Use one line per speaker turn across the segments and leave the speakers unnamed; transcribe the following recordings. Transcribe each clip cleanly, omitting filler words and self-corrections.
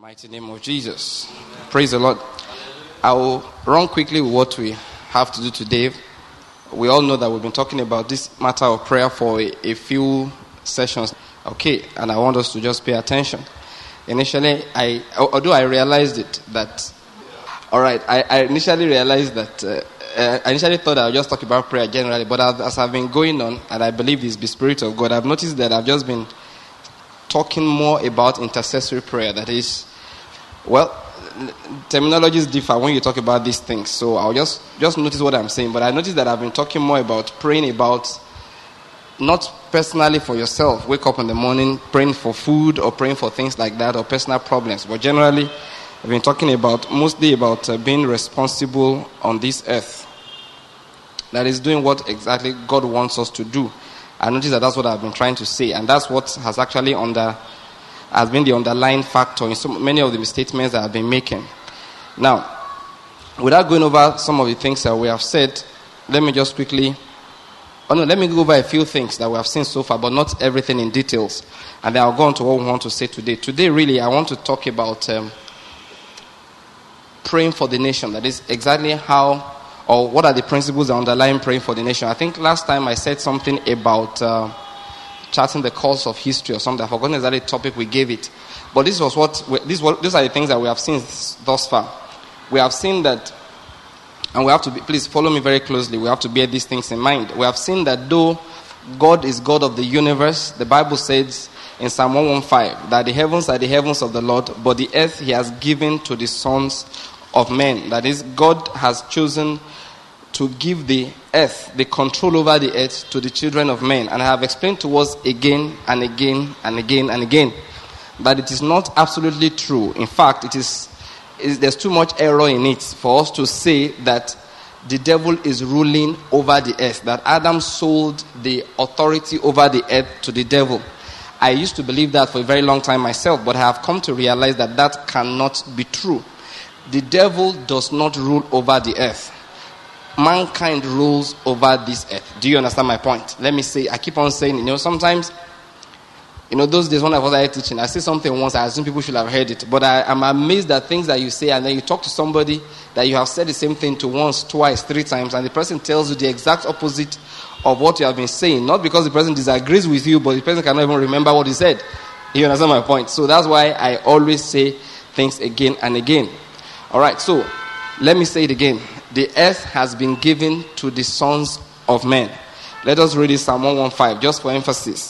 Mighty name of Jesus. Praise the Lord. I will run quickly with what we have to do today. We all know that we've been talking about this matter of prayer for a few sessions. Okay, and I want us to just pay attention. Initially, although I realized it, that, alright, I initially realized that, I initially thought I would just talk about prayer generally, but as I've been going on, and I believe it's the Spirit of God, I've noticed that I've just been talking more about intercessory prayer. That is, well, terminologies differ when you talk about these things. So I'll just notice what I'm saying. But I noticed that I've been talking more about praying about, not personally for yourself, wake up in the morning, praying for food or praying for things like that or personal problems. But generally, I've been talking about, mostly about being responsible on this earth. That is doing what exactly God wants us to do. I noticed that that's what I've been trying to say, and that's what has actually has been the underlying factor in so many of the statements that I've been making. Now, without going over some of the things that we have said, let me just quickly, let me go over a few things that we have seen so far, but not everything in details, and then I'll go on to what we want to say today. Today, really, I want to talk about praying for the nation. That is exactly how, or what are the principles that underlying praying for the nation. I think last time I said something about charting the course of history or something. I've forgotten exactly the topic we gave it. But these are the things that we have seen thus far. We have seen that, and we have to please follow me very closely. We have to bear these things in mind. We have seen that though God is God of the universe, the Bible says in Psalm 115 that the heavens are the heavens of the Lord, but the earth he has given to the sons of men. That is, God has chosen to give the earth, the control over the earth, to the children of men. And I have explained to us again and again and again and again that it is not absolutely true. In fact, there's too much error in it for us to say that the devil is ruling over the earth, that Adam sold the authority over the earth to the devil. I used to believe that for a very long time myself, but I have come to realize that that cannot be true. The devil does not rule over the earth. Mankind rules over this earth. Do you understand my point? Let me say, I keep on saying, sometimes, those days when I was teaching, I say something once, I assume people should have heard it. But I'm amazed at things that you say, and then you talk to somebody that you have said the same thing to once, twice, 3 times, and the person tells you the exact opposite of what you have been saying. Not because the person disagrees with you, but the person cannot even remember what he said. You understand my point? So that's why I always say things again and again. Alright, so let me say it again. The earth has been given to the sons of men. Let us read it, Psalm 115, just for emphasis.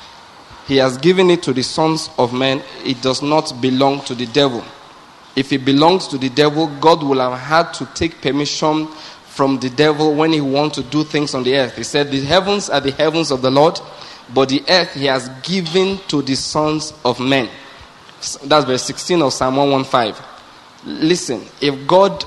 He has given it to the sons of men. It does not belong to the devil. If it belongs to the devil, God will have had to take permission from the devil when he wants to do things on the earth. He said, the heavens are the heavens of the Lord, but the earth he has given to the sons of men. That's verse 16 of Psalm 115. Listen, if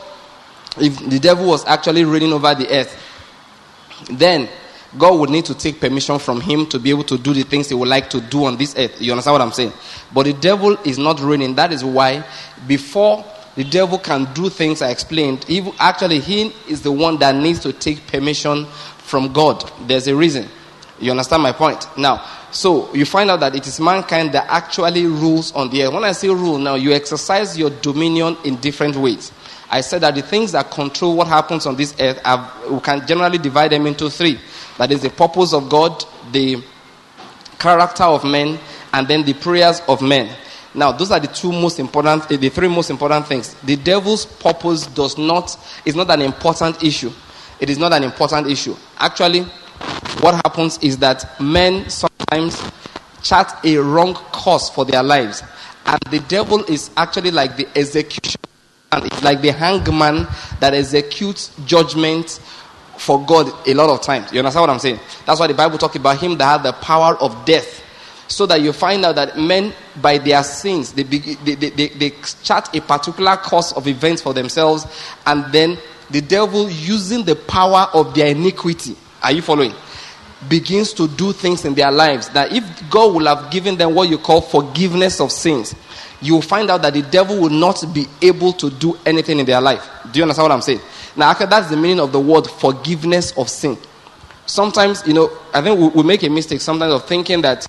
the devil was actually reigning over the earth, then God would need to take permission from him to be able to do the things he would like to do on this earth. You understand what I'm saying? But the devil is not reigning. That is why before the devil can do things I explained, he is the one that needs to take permission from God. There's a reason. You understand my point? Now, so you find out that it is mankind that actually rules on the earth. When I say rule now, you exercise your dominion in different ways. I said that the things that control what happens on this earth, we can generally divide them into 3. That is the purpose of God, the character of men, and then the prayers of men. Now, those are the 3 most important things. The devil's purpose is not an important issue. It is not an important issue. Actually, what happens is that men sometimes chart a wrong course for their lives. And the devil is actually like the execution. And it's like the hangman that executes judgment for God a lot of times. You understand what I'm saying? That's why the Bible talks about him that has the power of death. So that you find out that men, by their sins, they chart a particular course of events for themselves. And then the devil, using the power of their iniquity, are you following? Begins to do things in their lives. That if God will have given them what you call forgiveness of sins, you will find out that the devil will not be able to do anything in their life. Do you understand what I'm saying? Now, actually, that's the meaning of the word forgiveness of sin. Sometimes, I think we make a mistake sometimes of thinking that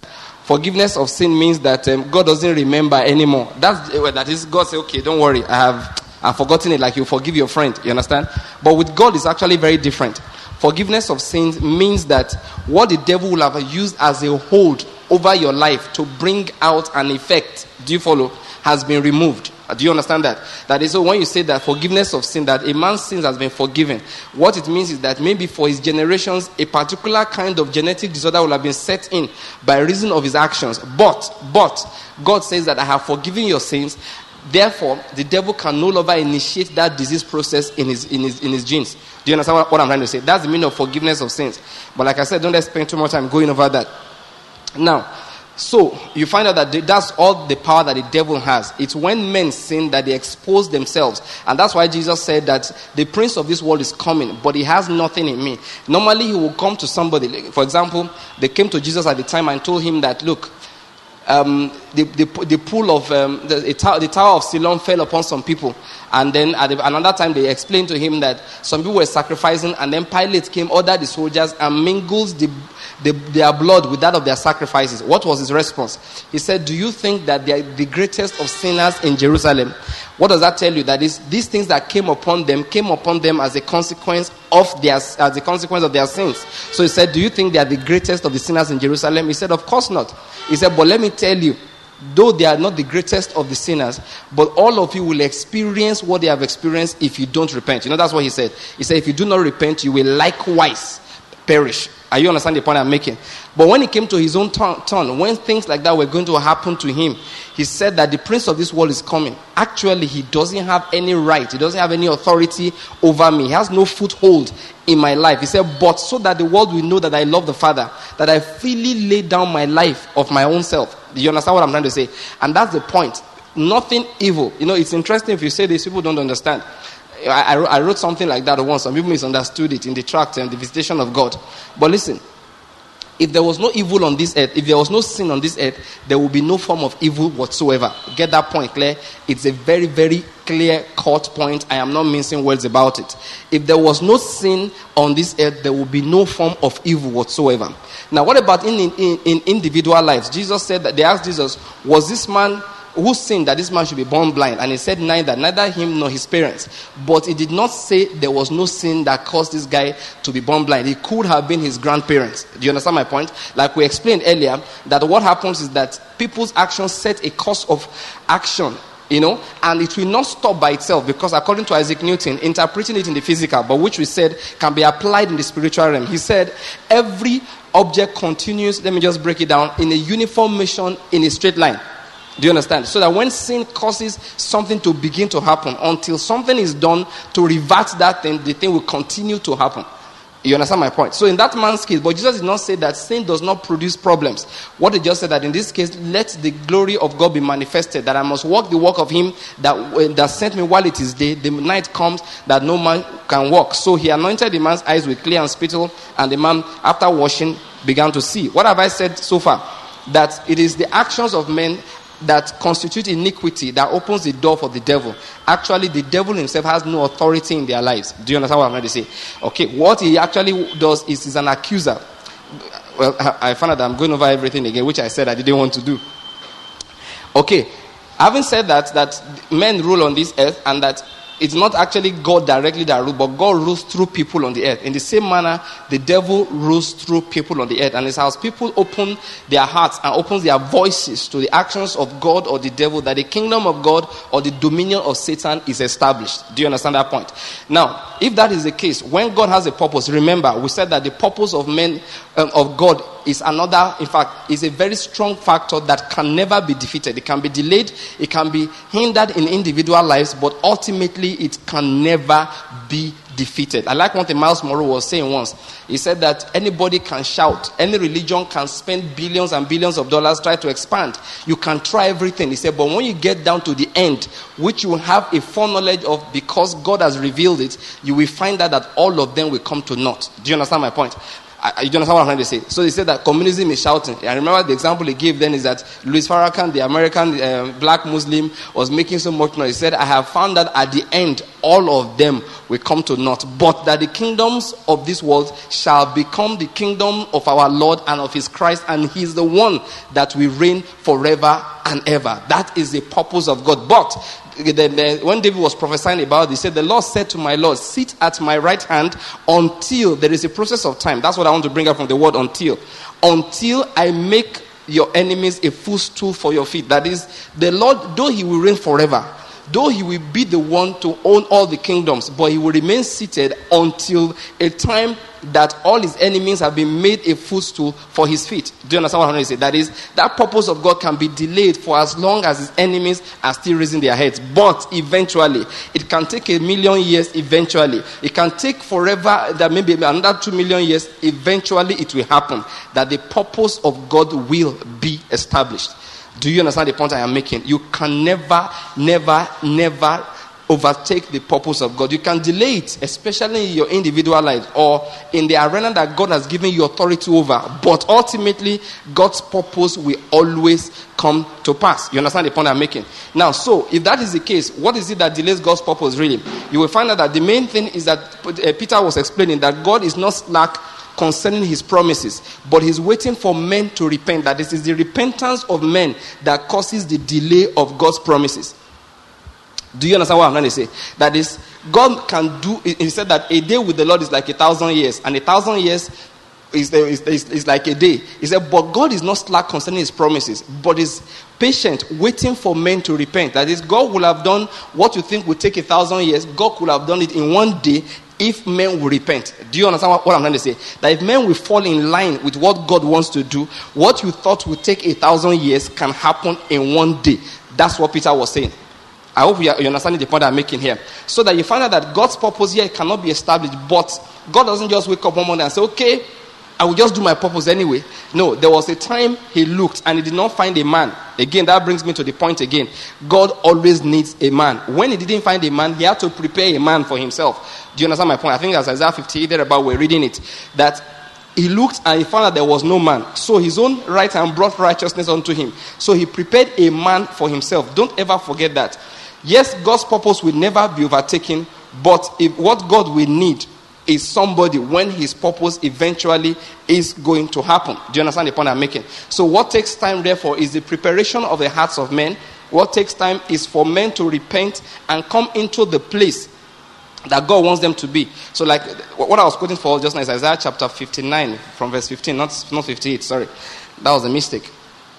forgiveness of sin means that God doesn't remember anymore. That is, God say, okay, don't worry, I've forgotten it, like you forgive your friend. You understand? But with God, it's actually very different. Forgiveness of sins means that what the devil will have used as a hold over your life to bring out an effect, do you follow, has been removed. Do you understand that? That is, so when you say that forgiveness of sin, that a man's sins has been forgiven, what it means is that maybe for his generations, a particular kind of genetic disorder will have been set in by reason of his actions. But God says that I have forgiven your sins. Therefore, the devil can no longer initiate that disease process in his genes. Do you understand what I'm trying to say? That's the meaning of forgiveness of sins. But like I said, don't let's spend too much time going over that. Now, so you find out that that's all the power that the devil has. It's when men sin that they expose themselves. And that's why Jesus said that the prince of this world is coming, but he has nothing in me. Normally he will come to somebody. For example, they came to Jesus at the time and told him that, look, the pool of the Tower of Siloam fell upon some people, and then at another time they explained to him that some people were sacrificing, and then Pilate came, ordered the soldiers, and mingled their blood with that of their sacrifices. What was his response? He said, "Do you think that they are the greatest of sinners in Jerusalem?" What does that tell you? That is, these things that came upon them as a consequence of their sins. So he said, "Do you think they are the greatest of the sinners in Jerusalem?" He said, "Of course not." He said, "But let me tell you, though they are not the greatest of the sinners, but all of you will experience what they have experienced if you don't repent." You know, that's what he said. He said, if you do not repent, you will likewise perish. Are you understand the point I'm making? But when it came to his own turn, when things like that were going to happen to him, he said that the prince of this world is coming. Actually, he doesn't have any right. He doesn't have any authority over me. He has no foothold in my life. He said, but so that the world will know that I love the Father, that I freely lay down my life of my own self. Do you understand what I'm trying to say? And that's the point. Nothing evil. You know, it's interesting if you say this, people don't understand. I wrote something like that once. Some people misunderstood it in the tract and the visitation of God. But listen, if there was no evil on this earth, if there was no sin on this earth, there will be no form of evil whatsoever. Get that point clear? It's a very, very clear cut point. I am not mincing words about it. If there was no sin on this earth, there will be no form of evil whatsoever. Now, what about in individual lives? Jesus said that they asked Jesus, was this man who sinned that this man should be born blind? And he said neither him nor his parents. But he did not say there was no sin that caused this guy to be born blind. It could have been his grandparents. Do you understand my point? Like we explained earlier, that what happens is that people's actions set a course of action, you know, and it will not stop by itself, because according to Isaac Newton, interpreting it in the physical, but which we said can be applied in the spiritual realm, he said every object continues, let me just break it down, in a uniform motion in a straight line. Do you understand? So that when sin causes something to begin to happen, until something is done to revert that thing, the thing will continue to happen. You understand my point? So in that man's case, but Jesus did not say that sin does not produce problems. What he just said, that in this case, let the glory of God be manifested, that I must walk the walk of him that sent me while it is day. The night comes that no man can walk. So he anointed the man's eyes with clay and spittle, and the man, after washing, began to see. What have I said so far? That it is the actions of men that constitute iniquity that opens the door for the devil. Actually, the devil himself has no authority in their lives. Do you understand what I'm trying to say? Okay, what he actually does is he's an accuser. Well, I found out that I'm going over everything again, which I said I didn't want to do. Okay, having said that men rule on this earth, and that it's not actually God directly that rules, but God rules through people on the earth. In the same manner, the devil rules through people on the earth. And it's as people open their hearts and open their voices to the actions of God or the devil, that the kingdom of God or the dominion of Satan is established. Do you understand that point? Now, if that is the case, when God has a purpose, remember, we said that the purpose of men, of God, is another, in fact, is a very strong factor that can never be defeated. It can be delayed, it can be hindered in individual lives, but ultimately it can never be defeated. I like what Miles Monroe was saying once. He said that anybody can shout, any religion can spend billions and billions of dollars try to expand. You can try everything. He said, but when you get down to the end, which you have a foreknowledge of because God has revealed it, you will find out that all of them will come to naught. Do you understand my point? You understand what I'm trying to say? So they said that communism is shouting. I remember the example he gave then is that Louis Farrakhan, the American black Muslim, was making so much noise. He said, I have found that at the end, all of them will come to naught. But that the kingdoms of this world shall become the kingdom of our Lord and of his Christ. And he is the one that will reign forever and ever. That is the purpose of God. But when David was prophesying about it, he said, the Lord said to my Lord, sit at my right hand until there is a process of time. That's what I want to bring up from the word until I make your enemies a footstool for your feet. That is, the Lord, though he will reign forever, though he will be the one to own all the kingdoms, but he will remain seated until a time that all his enemies have been made a footstool for his feet. Do you understand what I'm trying to say? That is, that purpose of God can be delayed for as long as his enemies are still raising their heads. But eventually, it can take 1,000,000 years eventually. It can take forever, that maybe another 2,000,000 years. Eventually, it will happen. That the purpose of God will be established. Do you understand the point I am making? You can never overtake the purpose of God. You can delay it, especially in your individual life or in the arena that God has given you authority over. But ultimately, God's purpose will always come to pass. You understand the point I'm making? Now, so if that is the case, what is it that delays God's purpose really? You will find out that the main thing is that Peter was explaining that God is not slack concerning his promises, but he's waiting for men to repent. That this is the repentance of men that causes the delay of God's promises. Do you understand what I'm trying to say? That is, God can do. He said that a day with the Lord is like 1,000 years, and 1,000 years is like a day. He said, but God is not slack concerning his promises, but is patient, waiting for men to repent. That is, God will have done what you think would take 1,000 years. God could have done it in one day if men will repent. Do you understand what I'm trying to say? That if men will fall in line with what God wants to do, what you thought would take 1,000 years can happen in one day. That's what Peter was saying. I hope you're understanding the point I'm making here. So that you find out that God's purpose here cannot be established. But God doesn't just wake up one morning and say, okay, I will just do my purpose anyway. No, there was a time he looked and he did not find a man. Again, that brings me to the point again. God always needs a man. When he didn't find a man, he had to prepare a man for himself. Do you understand my point? I think that's Isaiah 58 thereabout, we're reading it. That he looked and he found that there was no man. So his own right hand brought righteousness unto him. So he prepared a man for himself. Don't ever forget that. Yes, God's purpose will never be overtaken, but if what God will need is somebody when his purpose eventually is going to happen. Do you understand the point I'm making? So what takes time, therefore, is the preparation of the hearts of men. What takes time is for men to repent and come into the place that God wants them to be. So like what I was quoting for just now is Isaiah chapter 59 from verse 15, not 58, sorry. That was a mistake.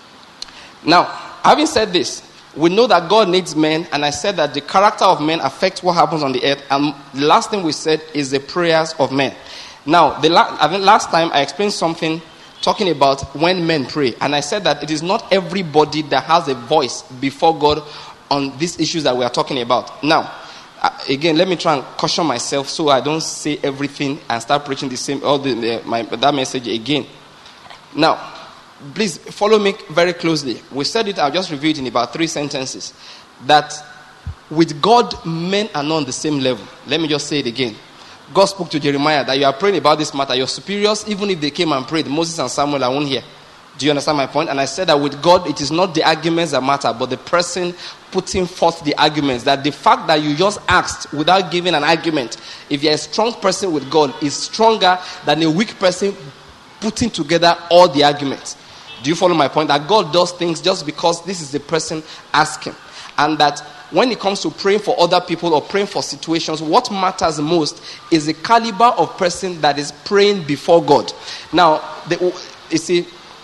Now, having said this, we know that God needs men, and I said that the character of men affects what happens on the earth, and the last thing we said is the prayers of men. Now, I think last time I explained something talking about when men pray, and I said that it is not everybody that has a voice before God on these issues that we are talking about. Now, again, let me try and caution myself so I don't say everything and start preaching the same that message again. Now, please follow me very closely. We said it, I'll just review it in about 3 sentences. That with God, men are not on the same level. Let me just say it again. God spoke to Jeremiah that you are praying about this matter. Your superiors, even if they came and prayed, Moses and Samuel are on here. Do you understand my point? And I said that with God, it is not the arguments that matter, but the person putting forth the arguments. That the fact that you just asked without giving an argument, if you're a strong person with God, is stronger than a weak person putting together all the arguments. Do you follow my point? That God does things just because this is the person asking. And that when it comes to praying for other people or praying for situations, what matters most is the caliber of person that is praying before God. Now, you see,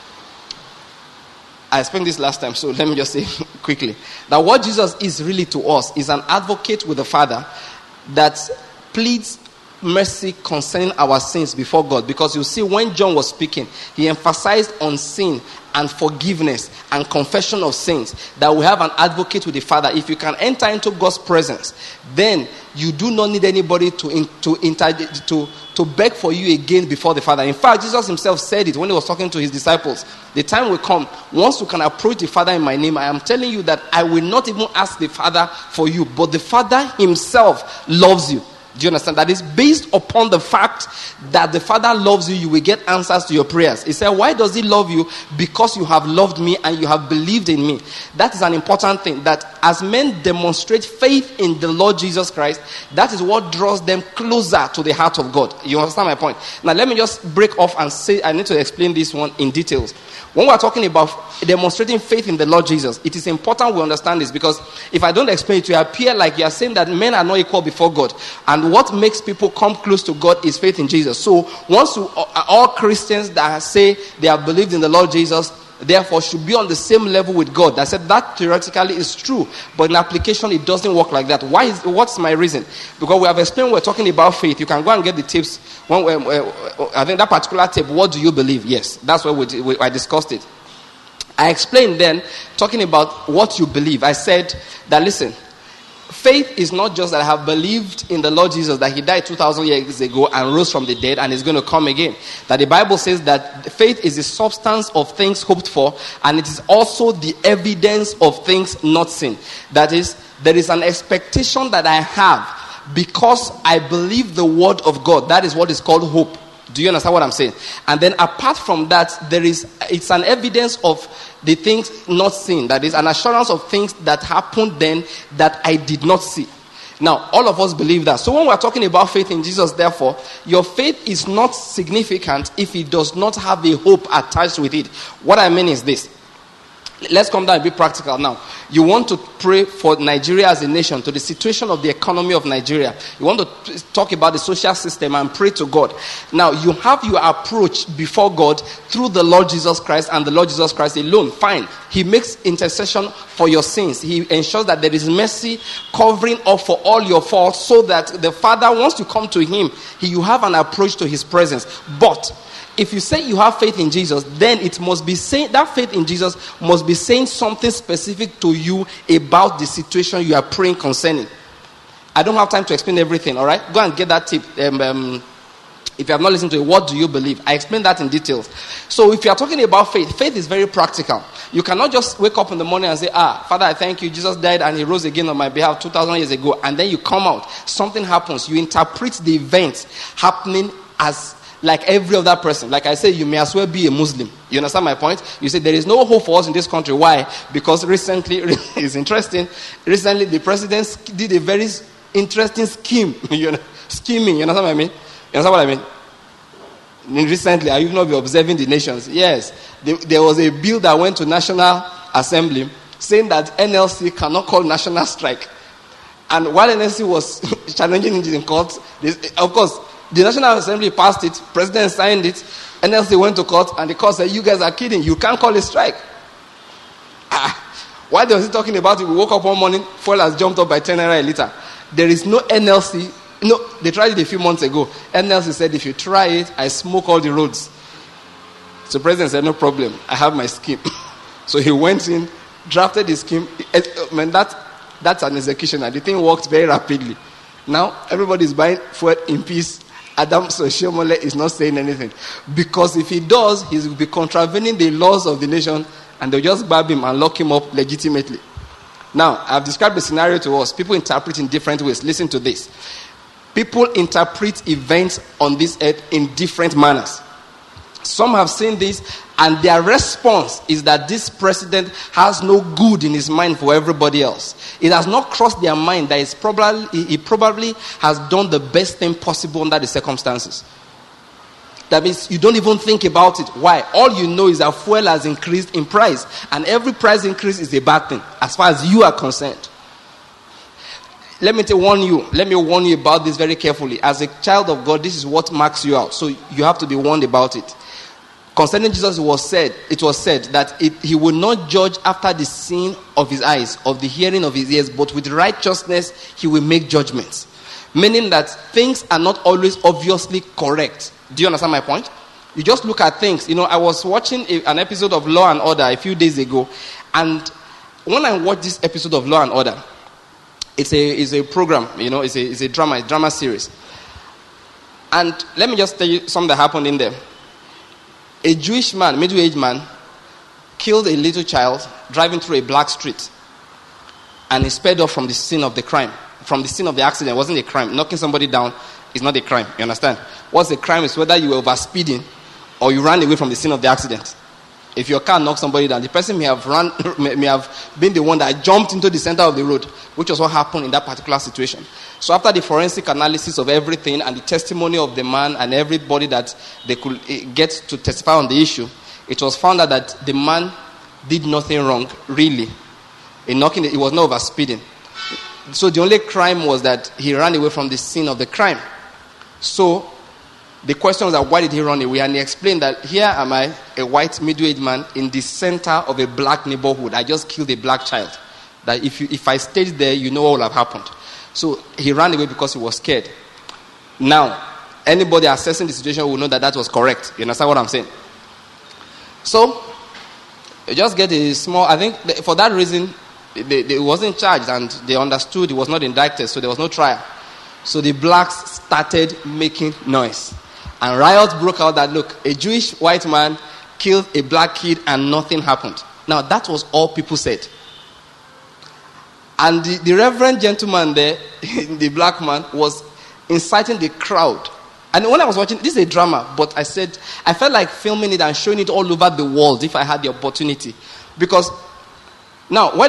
I explained this last time, so let me just say quickly. That what Jesus is really to us is an advocate with the Father that pleads mercy concerning our sins before God. Because you see, when John was speaking, he emphasized on sin and forgiveness and confession of sins, that we have an advocate with the Father. If you can enter into God's presence, then you do not need anybody to beg for you again before the Father. In fact, Jesus himself said it when he was talking to his disciples. The time will come, once you can approach the Father in my name, I am telling you that I will not even ask the Father for you, but the Father himself loves you. Do you understand? That is based upon the fact that the Father loves you, you will get answers to your prayers. He said, why does he love you? Because you have loved me and you have believed in me. That is an important thing. That as men demonstrate faith in the Lord Jesus Christ, that is what draws them closer to the heart of God. You understand my point? Now let me just break off and say, I need to explain this one in details. When we are talking about demonstrating faith in the Lord Jesus, it is important we understand this, because if I don't explain it, you appear like you are saying that men are not equal before God. And what makes people come close to God is faith in Jesus. So once all Christians that say they have believed in the Lord Jesus, therefore should be on the same level with God. I said that theoretically is true, but in application it doesn't work like that. What's my reason? Because we have explained we're talking about faith. You can go and get the tips. I think that particular tip, what do you believe? Yes, that's where I discussed it. I explained then, talking about what you believe. I said that, listen, faith is not just that I have believed in the Lord Jesus, that he died 2,000 years ago and rose from the dead and is going to come again. That the Bible says that faith is the substance of things hoped for, and it is also the evidence of things not seen. That is, there is an expectation that I have because I believe the word of God. That is what is called hope. Do you understand what I'm saying? And then apart from that, it's an evidence of the things not seen. That is an assurance of things that happened then that I did not see. Now, all of us believe that. So when we're talking about faith in Jesus, therefore, your faith is not significant if it does not have a hope attached with it. What I mean is this. Let's come down and be practical now. You want to pray for Nigeria as a nation, to the situation of the economy of Nigeria. You want to talk about the social system and pray to God. Now, you have your approach before God through the Lord Jesus Christ and the Lord Jesus Christ alone. Fine. He makes intercession for your sins. He ensures that there is mercy covering up for all your faults, so that the Father, once you come to him, you have an approach to his presence. But if you say you have faith in Jesus, then it must be saying that faith in Jesus must be saying something specific to you about the situation you are praying concerning. I don't have time to explain everything, all right? Go and get that tip. If you have not listened to it, what do you believe? I explained that in details. So if you are talking about faith, faith is very practical. You cannot just wake up in the morning and say, Father, I thank you. Jesus died and he rose again on my behalf 2,000 years ago. And then you come out. Something happens. You interpret the events happening as like every other person. Like I say, you may as well be a Muslim. You understand my point? You say there is no hope for us in this country. Why? Because recently, it's interesting, recently the president did a very interesting scheme. Scheming. You understand what I mean? You understand what I mean? Recently, are you not be observing the nations? Yes. There was a bill that went to National Assembly saying that NLC cannot call national strike. And while NLC was challenging it in court, of course, the National Assembly passed it, President signed it, NLC went to court, and the court said, you guys are kidding, you can't call a strike. Why was he talking about it? We woke up one morning, fuel has jumped up by 10 naira a liter. There is no NLC. No, they tried it a few months ago. NLC said, if you try it, I smoke all the roads. So the president said, no problem, I have my scheme. So he went in, drafted the scheme. That's an execution, and the thing worked very rapidly. Now, everybody is buying fuel in peace. Adam Soshomole is not saying anything. Because if he does, he will be contravening the laws of the nation, and they'll just grab him and lock him up legitimately. Now, I've described the scenario to us. People interpret in different ways. Listen to this. People interpret events on this earth in different manners. Some have seen this, and their response is that this president has no good in his mind for everybody else. It has not crossed their mind that he probably has done the best thing possible under the circumstances. That means you don't even think about it. Why? All you know is that fuel has increased in price, and every price increase is a bad thing as far as you are concerned. Let me warn you about this very carefully. As a child of God, this is what marks you out. So you have to be warned about it. Concerning Jesus, it was said that he will not judge after the seeing of his eyes, of the hearing of his ears, but with righteousness he will make judgments. Meaning that things are not always obviously correct. Do you understand my point? You just look at things. I was watching an episode of Law and Order a few days ago, and when I watched this episode of Law and Order, it's a program, it's a drama series. And let me just tell you something that happened in there. A Jewish man, middle-aged man, killed a little child driving through a black street, and he sped off from the scene of the crime. from the scene of the accident. It wasn't a crime. Knocking somebody down is not a crime. You understand? What's a crime is whether you were over speeding or you ran away from the scene of the accident. If your car knocks somebody down, the person may have been the one that jumped into the center of the road, which was what happened in that particular situation. So after the forensic analysis of everything and the testimony of the man and everybody that they could get to testify on the issue, it was found out that the man did nothing wrong, really. In knocking, it was not over speeding. So the only crime was that he ran away from the scene of the crime. So the question was that why did he run away? And he explained that here am I, a white middle-aged man in the center of a black neighborhood. I just killed a black child. That if I stayed there, you know what would have happened. So he ran away because he was scared. Now, anybody assessing the situation will know that that was correct. You understand what I'm saying? So, you just get a small, I think for that reason, they wasn't charged and they understood he was not indicted, so there was no trial. So the blacks started making noise. And riots broke out that, look, a Jewish white man killed a black kid and nothing happened. Now, that was all people said. And the reverend gentleman there, the black man, was inciting the crowd. And when I was watching, this is a drama, but I felt like filming it and showing it all over the world if I had the opportunity. Because now, why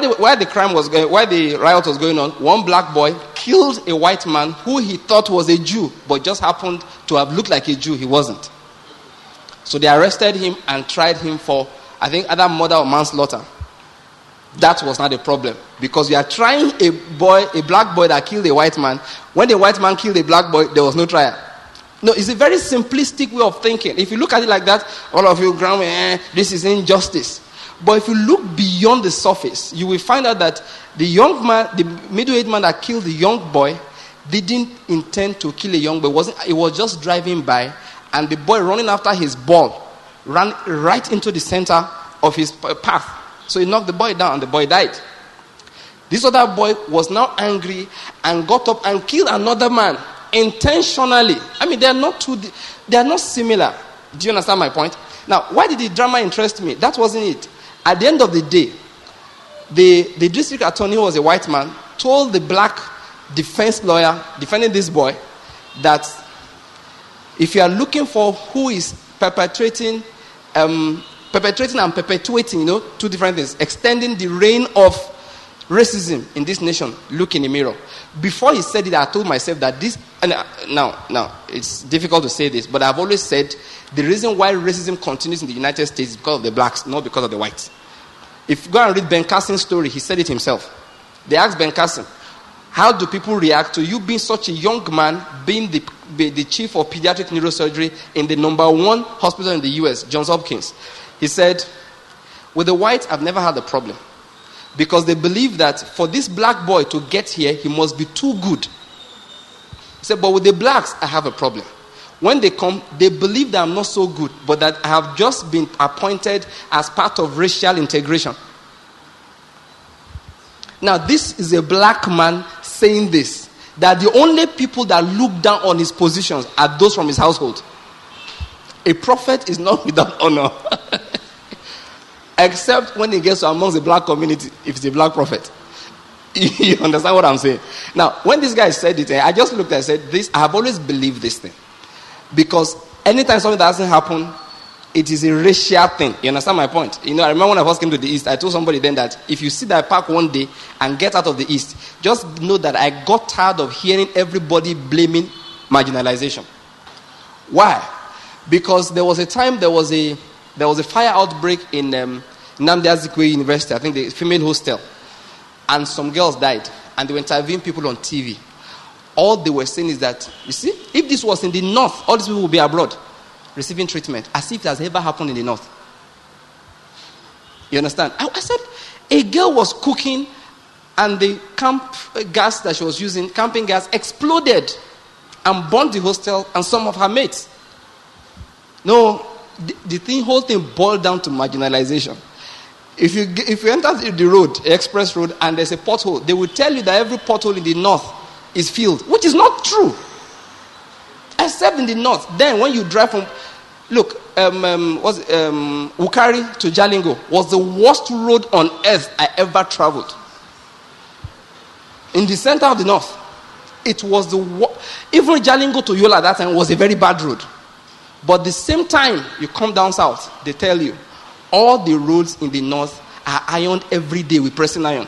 the riot was going on, one black boy killed a white man who he thought was a Jew, but just happened to have looked like a Jew. He wasn't. So they arrested him and tried him for, I think, either murder or manslaughter. That was not a problem. Because we are trying a black boy that killed a white man. When the white man killed a black boy, there was no trial. No, it's a very simplistic way of thinking. If you look at it like that, all of you, this is injustice. But if you look beyond the surface, you will find out that the young man, the middle-aged man that killed the young boy, didn't intend to kill a young boy. He was just driving by, and the boy running after his ball ran right into the center of his path. So he knocked the boy down, and the boy died. This other boy was now angry and got up and killed another man intentionally. I mean, they are not similar. Do you understand my point? Now, why did the drama interest me? That wasn't it. At the end of the day, the district attorney, who was a white man, told the black defense lawyer defending this boy that if you are looking for who is perpetrating and perpetuating, two different things, extending the reign of racism in this nation, look in the mirror. Before he said it, I told myself that this, now, it's difficult to say this, but I've always said the reason why racism continues in the United States is because of the blacks, not because of the whites. If you go and read Ben Carson's story, he said it himself. They asked Ben Carson, how do people react to you being such a young man, being the chief of pediatric neurosurgery in the #1 hospital in the US, Johns Hopkins? He said, with the whites, I've never had a problem. Because they believe that for this black boy to get here, he must be too good. He said, but with the blacks, I have a problem. When they come, they believe that I'm not so good, but that I have just been appointed as part of racial integration. Now, this is a black man saying this, that the only people that look down on his positions are those from his household. A prophet is not without honor. Except when he gets amongst the black community, if it's a black prophet. You understand what I'm saying? Now, when this guy said it, I just looked and said, I have always believed this thing. Because anytime something doesn't happen, it is a racial thing. You understand my point? I remember when I first came to the East, I told somebody then that if you see that I park one day and get out of the East, just know that I got tired of hearing everybody blaming marginalization. Why? Because there was a time there was a fire outbreak in Nnamdi Azikiwe University, I think the female hostel, and some girls died, and they were interviewing people on TV. All they were saying is that, you see, if this was in the north, all these people would be abroad receiving treatment, as if it has ever happened in the north. You understand? I said, a girl was cooking, and the camp gas that she was using, camping gas, exploded and burned the hostel and some of her mates. No, the whole thing boiled down to marginalization. If you enter the road, express road, and there's a pothole, they will tell you that every pothole in the north is filled, which is not true. Except in the north. Then when you drive from, Wukari to Jalingo was the worst road on earth I ever traveled. In the center of the north. it was even Jalingo to Yola at that time was a very bad road. But the same time you come down south, they tell you all the roads in the north are ironed every day with pressing iron.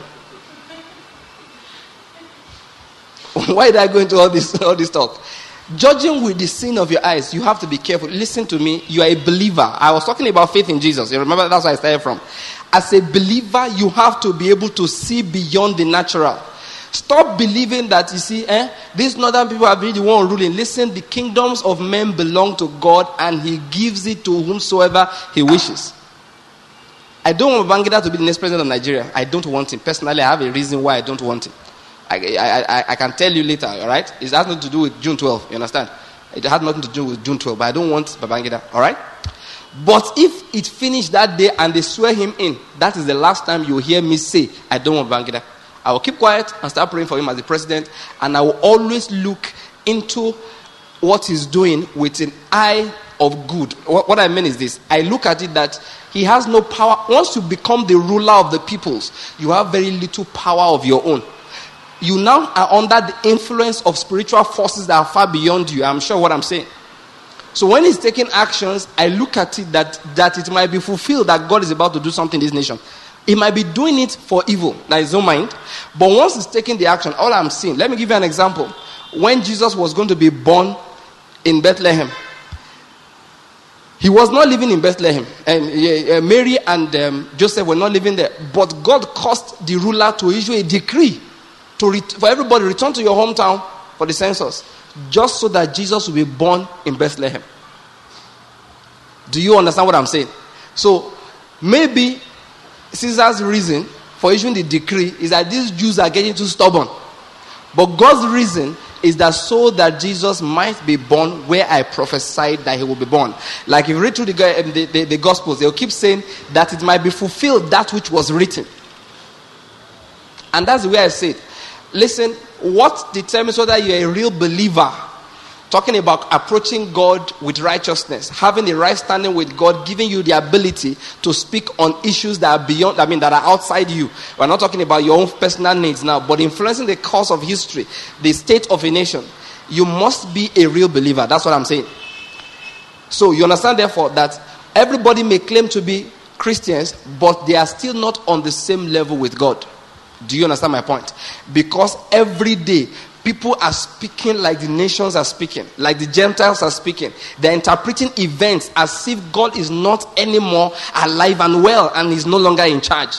Why did I go into all this talk? Judging with the sin of your eyes, you have to be careful. Listen to me. You are a believer. I was talking about faith in Jesus. You remember that's where I started from. As a believer, you have to be able to see beyond the natural. Stop believing that, you see, these northern people are really the one ruling. Listen, the kingdoms of men belong to God and he gives it to whomsoever he wishes. I don't want Babangida to be the next president of Nigeria. I don't want him. Personally, I have a reason why I don't want him. I can tell you later, all right? It has nothing to do with June 12, you understand? It has nothing to do with June 12, but I don't want Babangida, all right? But if it finished that day and they swear him in, that is the last time you will hear me say, I don't want Babangida. I will keep quiet and start praying for him as the president, and I will always look into what he's doing with an eye of good. What I mean is this. I look at it that he has no power. Once you become the ruler of the peoples, you have very little power of your own. You now are under the influence of spiritual forces that are far beyond you. I'm sure what I'm saying. So when he's taking actions, I look at it that it might be fulfilled that God is about to do something in this nation. He might be doing it for evil, that is no mind. But once he's taking the action, all I'm seeing, let me give you an example. When Jesus was going to be born in Bethlehem, he was not living in Bethlehem. And Mary and Joseph were not living there. But God caused the ruler to issue a decree for everybody, return to your hometown for the census. Just so that Jesus will be born in Bethlehem. Do you understand what I'm saying? So, maybe Caesar's reason for issuing the decree is that these Jews are getting too stubborn. But God's reason is that so that Jesus might be born where I prophesied that he will be born. Like if you read through the Gospels, they'll keep saying that it might be fulfilled that which was written. And that's the way I say it. Listen, what determines whether you're a real believer, talking about approaching God with righteousness, having the right standing with God, giving you the ability to speak on issues that are beyond, that are outside you. We're not talking about your own personal needs now, but influencing the course of history, the state of a nation. You must be a real believer. That's what I'm saying. So you understand, therefore, that everybody may claim to be Christians, but they are still not on the same level with God. Do you understand my point? Because every day, people are speaking like the nations are speaking, like the Gentiles are speaking. They're interpreting events as if God is not anymore alive and well and is no longer in charge.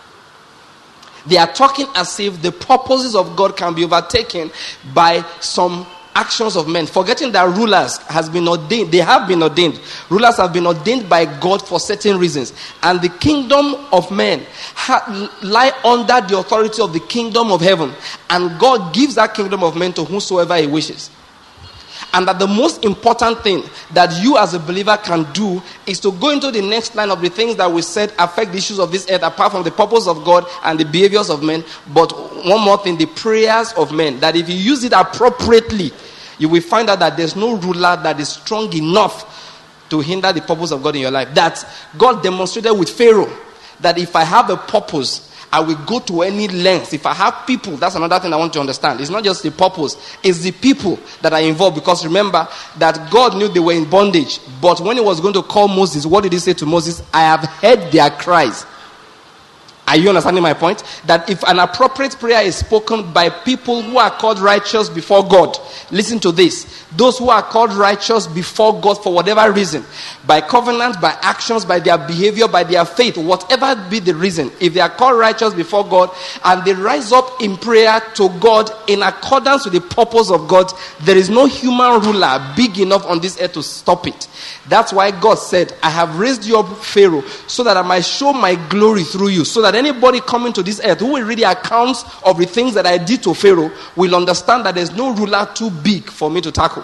They are talking as if the purposes of God can be overtaken by some actions of men, forgetting that rulers has been ordained. They have been ordained. Rulers have been ordained by God for certain reasons, and the kingdom of men lie under the authority of the kingdom of heaven, and God gives that kingdom of men to whomsoever he wishes. And that the most important thing that you as a believer can do is to go into the next line of the things that we said affect the issues of this earth, apart from the purpose of God and the behaviors of men. But one more thing, the prayers of men. That if you use it appropriately, you will find out that there's no ruler that is strong enough to hinder the purpose of God in your life. That God demonstrated with Pharaoh, that if I have a purpose, I will go to any length. If I have people, that's another thing I want to understand. It's not just the purpose, it's the people that are involved. Because remember that God knew they were in bondage. But when he was going to call Moses, what did he say to Moses? I have heard their cries. Are you understanding my point? That if an appropriate prayer is spoken by people who are called righteous before God, listen to this. Those who are called righteous before God for whatever reason, by covenant, by actions, by their behavior, by their faith, whatever be the reason, if they are called righteous before God and they rise up in prayer to God in accordance with the purpose of God, there is no human ruler big enough on this earth to stop it. That's why God said, I have raised you up, Pharaoh, so that I might show my glory through you, so that anybody coming to this earth who will read the accounts of the things that I did to Pharaoh will understand that there's no ruler too big for me to tackle.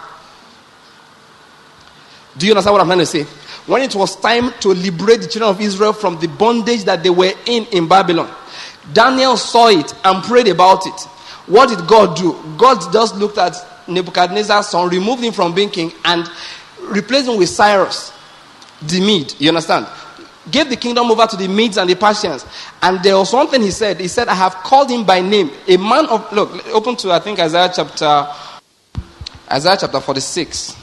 Do you understand what I'm trying to say? When it was time to liberate the children of Israel from the bondage that they were in Babylon, Daniel saw it and prayed about it. What did God do? God just looked at Nebuchadnezzar's son, removed him from being king, and replaced him with Cyrus the Mede. You understand? gave the kingdom over to the Medes and the Persians. And there was one thing he said. He said, I have called him by name. A man of, look, open to, I think, Isaiah chapter 46.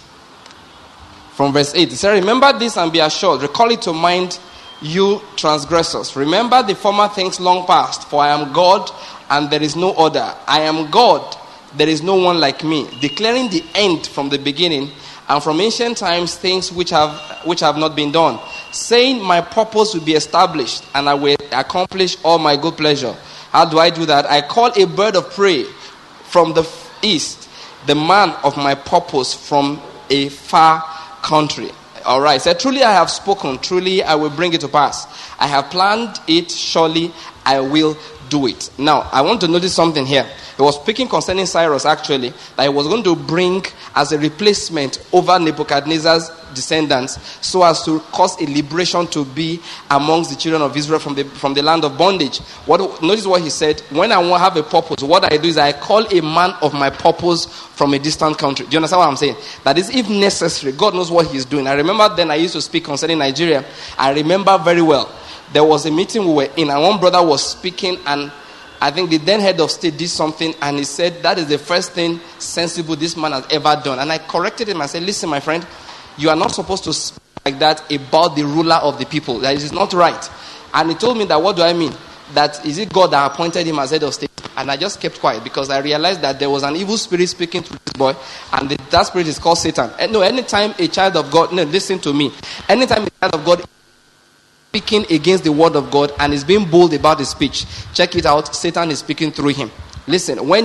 From verse 8. He said, remember this and be assured. Recall it to mind, you transgressors. Remember the former things long past. For I am God and there is no other. I am God, there is no one like me. Declaring the end from the beginning, and from ancient times things which have not been done, saying my purpose will be established and I will accomplish all my good pleasure. How do I do that? I call a bird of prey from the east, the man of my purpose from a far country. All right. So truly I have spoken, truly I will bring it to pass. I have planned it, surely I will do it. Now, I want to notice something here. He was speaking concerning Cyrus, actually, that he was going to bring as a replacement over Nebuchadnezzar's descendants, so as to cause a liberation to be amongst the children of Israel from the land of bondage. Notice what he said. When I want to have a purpose, what I do is I call a man of my purpose from a distant country. Do you understand what I'm saying? That is, if necessary, God knows what he's doing. I remember then I used to speak concerning Nigeria. I remember very well. There was a meeting we were in, and one brother was speaking, and I think the then head of state did something, and he said, that is the first thing sensible this man has ever done. And I corrected him. I said, listen, my friend, you are not supposed to speak like that about the ruler of the people. That is not right. And he told me that, what do I mean? That is it God that appointed him as head of state? And I just kept quiet because I realized that there was an evil spirit speaking to this boy, and that spirit is called Satan. And no, anytime a child of God, no, listen to me. Anytime a child of God speaking against the word of God and is being bold about his speech, check it out, Satan is speaking through him. Listen, when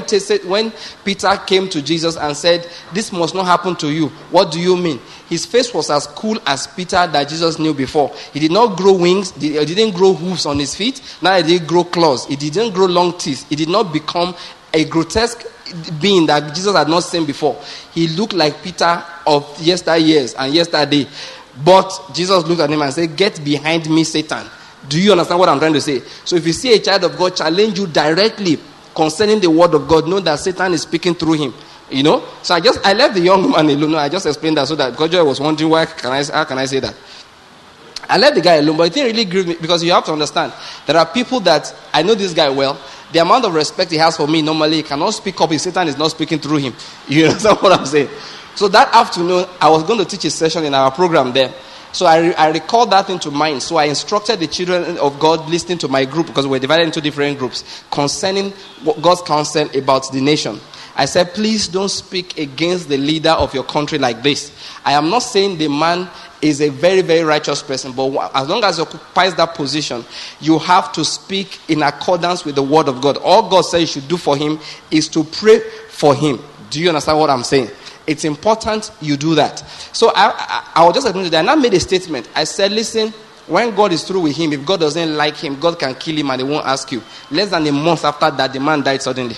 Peter came to Jesus and said, this must not happen to you, what do you mean? His face was as cool as Peter that Jesus knew before. He did not grow wings, he didn't grow hooves on his feet, neither did he grow claws, he didn't grow long teeth, he did not become a grotesque being that Jesus had not seen before. He looked like Peter of yesteryears and yesterday. But Jesus looked at him and said, get behind me, Satan. Do you understand what I'm trying to say? So if you see a child of God challenge you directly concerning the word of God, know that Satan is speaking through him. You know? So I left the young man alone. No, I just explained that so that because Joy was wondering how can I say that? I left the guy alone, but it didn't really grieve me because you have to understand, there are people that, I know this guy well, the amount of respect he has for me, normally he cannot speak up if Satan is not speaking through him. You understand what I'm saying? So that afternoon, I was going to teach a session in our program there. So I recalled that into mind. So I instructed the children of God listening to my group, because we're divided into different groups, concerning God's counsel about the nation. I said, please don't speak against the leader of your country like this. I am not saying the man is a very, very righteous person, but as long as he occupies that position, you have to speak in accordance with the word of God. All God says you should do for him is to pray for him. Do you understand what I'm saying? It's important you do that. So I was just admitting that, and I made a statement. I said, listen, when God is through with him, if God doesn't like him, God can kill him and he won't ask you. Less than a month after that, the man died suddenly.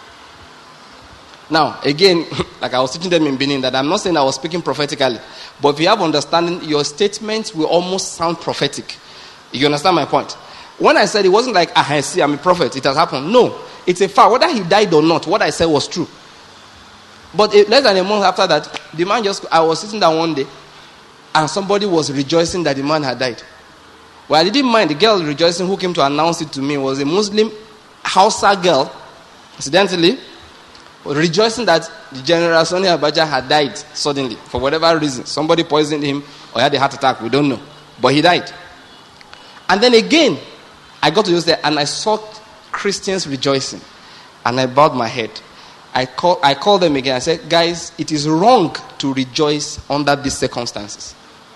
Now, again, like I was teaching them in Benin, that I'm not saying I was speaking prophetically, but if you have understanding, your statements will almost sound prophetic. You understand my point? When I said it wasn't like, I see, I'm a prophet, it has happened. No, it's a fact. Whether he died or not, what I said was true. But less than a month after that, the man I was sitting down one day, and somebody was rejoicing that the man had died. Well, I didn't mind. The girl rejoicing who came to announce it to me was a Muslim Hausa girl, incidentally, rejoicing that the General Sani Abacha had died suddenly, for whatever reason. Somebody poisoned him or he had a heart attack, we don't know. But he died. And then again, I got to just there and I saw Christians rejoicing. And I bowed my head. I called them again. I said, guys, it is wrong to rejoice under these circumstances.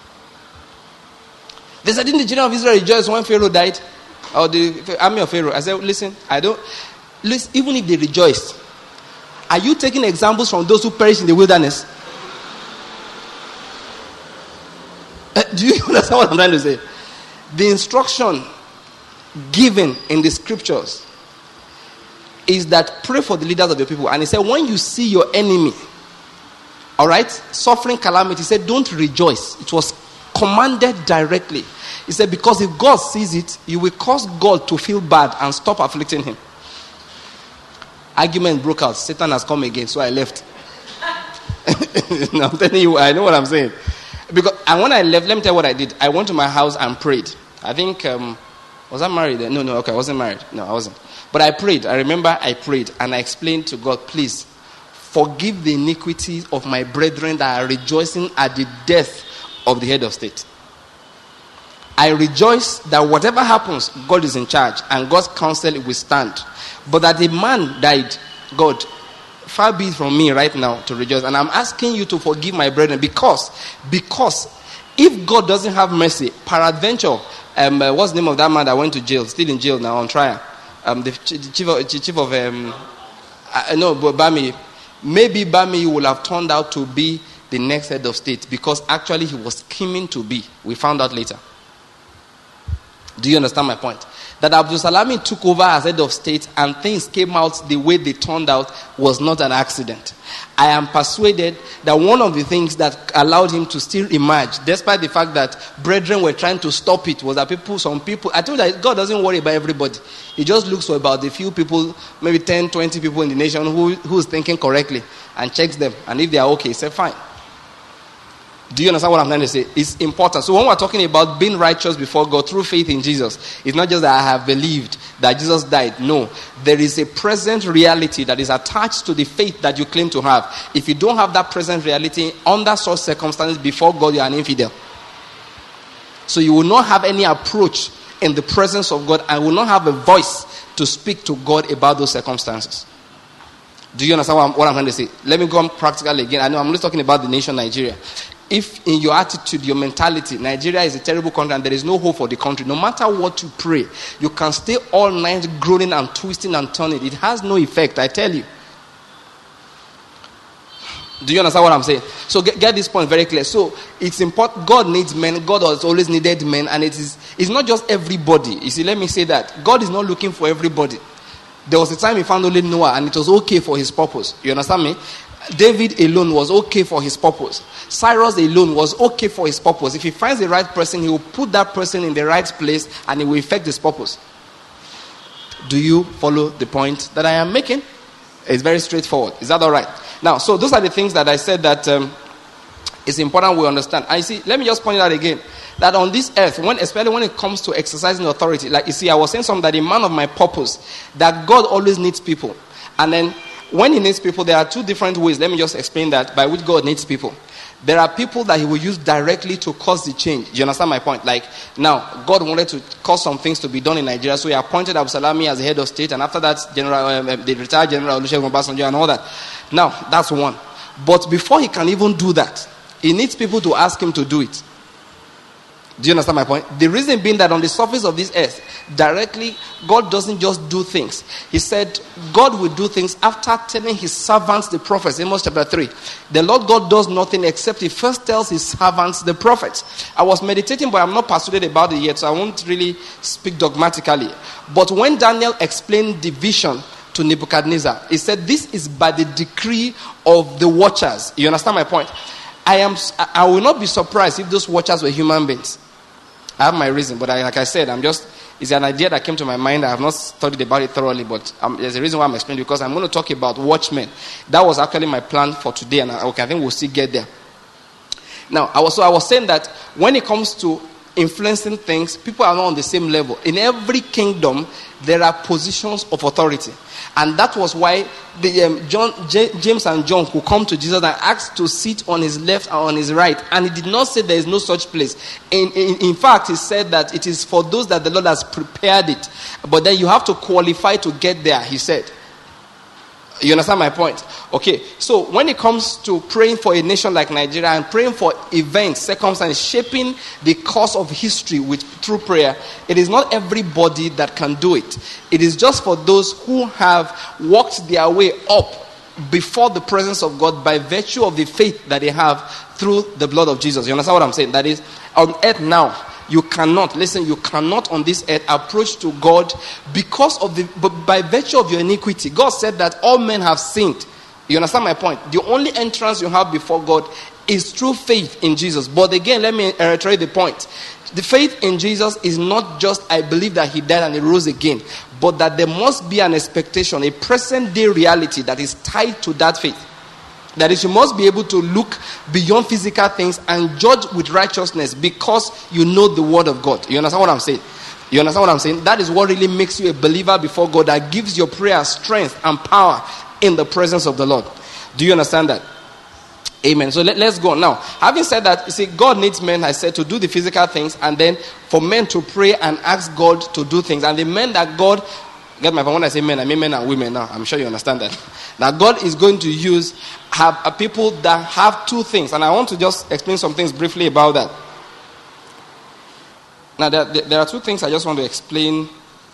They said, didn't the children of Israel rejoice when Pharaoh died? Or the army of Pharaoh? I said, listen, even if they rejoiced, are you taking examples from those who perished in the wilderness? Do you understand what I'm trying to say? The instruction given in the scriptures is that pray for the leaders of your people. And he said, when you see your enemy, all right, suffering calamity, he said, don't rejoice. It was commanded directly. He said, because if God sees it, you will cause God to feel bad and stop afflicting him. Argument broke out. Satan has come again, so I left. No, I'm telling you, I know what I'm saying. And when I left, let me tell you what I did. I went to my house and prayed. I think, was I married then? No, okay, I wasn't married. No, I wasn't. But I prayed. I remember I prayed and I explained to God, please, forgive the iniquity of my brethren that are rejoicing at the death of the head of state. I rejoice that whatever happens, God is in charge and God's counsel will stand. But that the man died, God, far be it from me right now to rejoice. And I'm asking you to forgive my brethren because if God doesn't have mercy, peradventure, what's the name of that man that went to jail, still in jail now on trial? The chief of Bami. Maybe Bami will have turned out to be the next head of state because actually he was scheming to be. We found out later. Do you understand my point? That Abdul Salami took over as head of state and things came out the way they turned out was not an accident. I am persuaded that one of the things that allowed him to still emerge, despite the fact that brethren were trying to stop it, was that some people, I told you that God doesn't worry about everybody. He just looks for about the few people, maybe 10, 20 people in the nation who's thinking correctly and checks them. And if they are okay, he said, fine. Do you understand what I'm trying to say? It's important. So when we're talking about being righteous before God through faith in Jesus, it's not just that I have believed that Jesus died. No. There is a present reality that is attached to the faith that you claim to have. If you don't have that present reality, under such circumstances before God, you are an infidel. So you will not have any approach in the presence of God and will not have a voice to speak to God about those circumstances. Do you understand what I'm trying to say? Let me go on practical again. I know I'm only talking about the nation Nigeria. If in your attitude, your mentality, Nigeria is a terrible country and there is no hope for the country, no matter what you pray, you can stay all night groaning and twisting and turning. It has no effect, I tell you. Do you understand what I'm saying? So get this point very clear. So it's important. God needs men. God has always needed men. And it's not just everybody. You see, let me say that. God is not looking for everybody. There was a time he found only Noah and it was okay for his purpose. You understand me? David alone was okay for his purpose. Cyrus alone was okay for his purpose. If he finds the right person, he will put that person in the right place and it will effect his purpose. Do you follow the point that I am making? It's very straightforward. Is that all right? Now, so those are the things that I said that it's important we understand. I see, let me just point it out again. That on this earth, especially when it comes to exercising authority, like you see, I was saying something that a man of my purpose, that God always needs people. And then when he needs people, there are two different ways. Let me just explain that by which God needs people. There are people that he will use directly to cause the change. Do you understand my point? Like, now, God wanted to cause some things to be done in Nigeria, so he appointed Abdul Salami as the head of state, and after that, the retired General Olusegun Obasanjo and all that. Now, that's one. But before he can even do that, he needs people to ask him to do it. Do you understand my point? The reason being that on the surface of this earth, directly, God doesn't just do things. He said God will do things after telling his servants, the prophets. Amos chapter 3. The Lord God does nothing except he first tells his servants, the prophets. I was meditating, but I'm not persuaded about it yet, so I won't really speak dogmatically. But when Daniel explained the vision to Nebuchadnezzar, he said, this is by the decree of the watchers. You understand my point? I will not be surprised if those watchers were human beings. I have my reason, but like I said, it's an idea that came to my mind. I have not studied about it thoroughly, but there's a reason why I'm explaining, because I'm going to talk about watchmen. That was actually my plan for today, and I think we'll still get there. Now, I was saying that when it comes to influencing things, people are not on the same level. In every kingdom, there are positions of authority. And that was why James and John could come to Jesus and ask to sit on his left and on his right. And he did not say there is no such place. In fact, he said that it is for those that the Lord has prepared it. But then you have to qualify to get there, he said. You understand my point? Okay, so when it comes to praying for a nation like Nigeria and praying for events, circumstances, shaping the course of history through prayer, it is not everybody that can do it. It is just for those who have walked their way up before the presence of God by virtue of the faith that they have through the blood of Jesus. You understand what I'm saying? That is, on earth now, you cannot on this earth approach to God by virtue of your iniquity. God said that all men have sinned. You understand my point? The only entrance you have before God is through faith in Jesus. But again, let me reiterate the point. The faith in Jesus is not just, I believe that he died and he rose again, but that there must be an expectation, a present day reality that is tied to that faith. That is, you must be able to look beyond physical things and judge with righteousness because you know the word of God. You understand what I'm saying? You understand what I'm saying? That is what really makes you a believer before God, that gives your prayer strength and power in the presence of the Lord. Do you understand that? Amen. So let's go on. Now, having said that, you see, God needs men, I said, to do the physical things, and then for men to pray and ask God to do things. And the men that God, get my point, when I say men, I mean men and women now. I'm sure you understand that. That God is going to use have people that have two things. And I want to just explain some things briefly about that. Now, there are two things I just want to explain.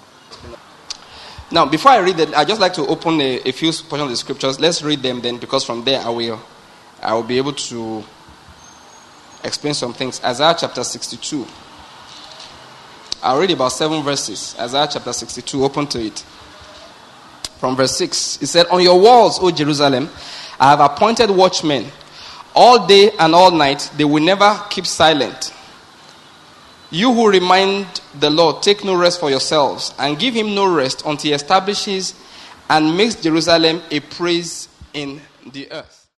Now, before I read it, I'd just like to open a few portions of the scriptures. Let's read them then, because from there I will be able to explain some things. Isaiah chapter 62. I'll read about 7 verses. Isaiah chapter 62, open to it. From verse 6, it said, "On your walls, O Jerusalem, I have appointed watchmen. All day and all night, they will never keep silent. You who remind the Lord, take no rest for yourselves, and give him no rest until he establishes and makes Jerusalem a praise in the earth."